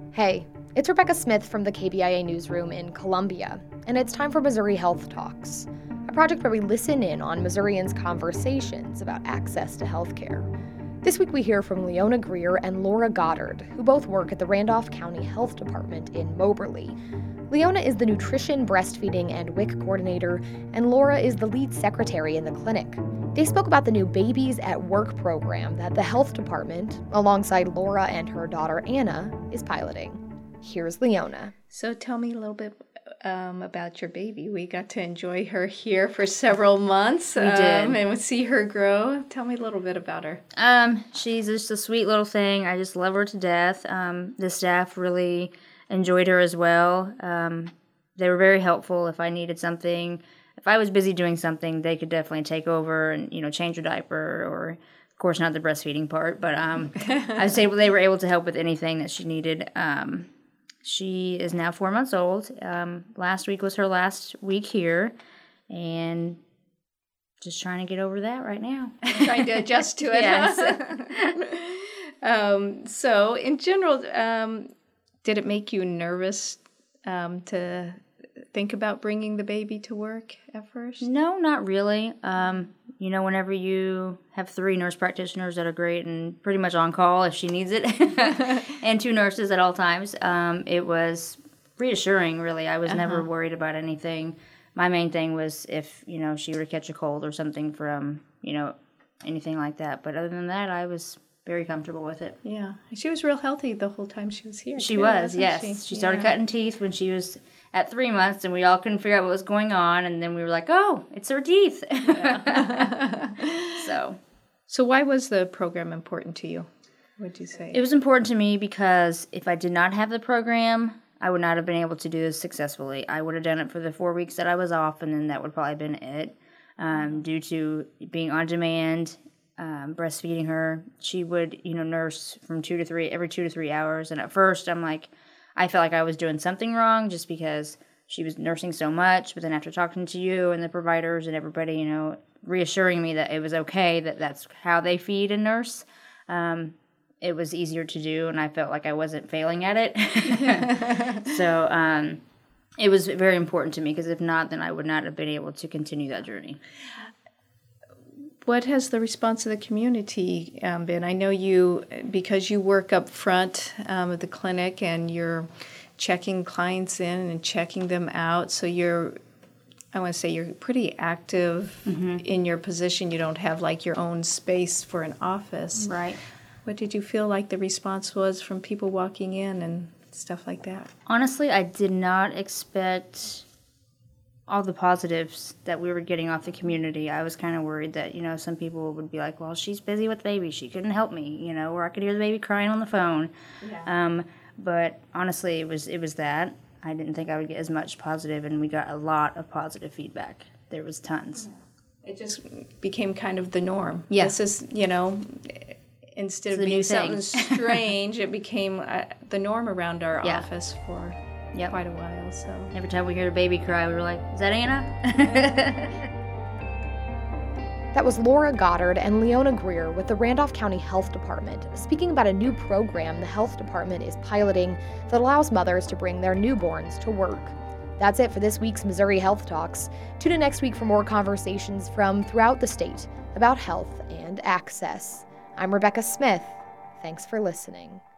Hey, it's Rebecca Smith from the KBIA newsroom in Columbia, and it's time for Missouri Health Talks, a project where we listen in on Missourians' conversations about access to healthcare. This week we hear from Leona Greer and Laura Goddard, who both work at the Randolph County Health Department in Moberly. Leona is the nutrition, breastfeeding, and WIC coordinator, and Laura is the lead secretary in the clinic. They spoke about the new Babies at Work program that the health department, alongside Laura and her daughter Anna, is piloting. Here's Leona. So tell me a little bit about your baby. We got to enjoy her here for several months. We did. And see her grow. Tell me a little bit about her. She's just a sweet little thing. I just love her to death. The staff really enjoyed her as well. They were very helpful if I needed something. If I was busy doing something, they could definitely take over and, change her diaper, or, of course, not the breastfeeding part. But I'd say they were able to help with anything that she needed. She is now 4 months old. Last week was her last week here, and just trying to get over that right now. Trying to adjust to it. Yes. So, in general, did it make you nervous to think about bringing the baby to work at first? No, not really. Whenever you have 3 nurse practitioners that are great and pretty much on call if she needs it, and 2 nurses at all times, it was reassuring, really. I was never worried about anything. My main thing was if, she were to catch a cold or something from, anything like that. But other than that, I was very comfortable with it. Yeah. She was real healthy the whole time she was here. She was, yes. She started cutting teeth when she was at 3 months, and we all couldn't figure out what was going on, and then we were like, oh, it's her teeth. Yeah. So why was the program important to you? What did you say? It was important to me because if I did not have the program, I would not have been able to do this successfully. I would have done it for the 4 weeks that I was off, and then that would probably have been it. Due to being on demand, breastfeeding her, she would, nurse from every 2 to 3 hours. And at first, I felt like I was doing something wrong just because she was nursing so much. But then after talking to you and the providers and everybody, reassuring me that it was okay, that that's how they feed and nurse, it was easier to do, and I felt like I wasn't failing at it. So it was very important to me, because if not, then I would not have been able to continue that journey. What has the response of the community been? I know you, because you work up front of the clinic and you're checking clients in and checking them out, so you're pretty active in your position. You don't have your own space for an office. Right. What did you feel like the response was from people walking in and stuff like that? Honestly, I did not expect all the positives that we were getting off the community. I was kind of worried that, some people would be like, well, she's busy with the baby, she couldn't help me, or I could hear the baby crying on the phone. Yeah. But honestly, it was that. I didn't think I would get as much positive, and we got a lot of positive feedback. There was tons. It just became kind of the norm. Yeah. This is, instead of being something strange, it became the norm around our office for quite a while. So every time we hear a baby cry, we were like, is that Anna? That was Laura Goddard and Leona Greer with the Randolph County Health Department, speaking about a new program the health department is piloting that allows mothers to bring their newborns to work. That's it for this week's Missouri Health Talks. Tune in next week for more conversations from throughout the state about health and access. I'm Rebecca Smith. Thanks for listening.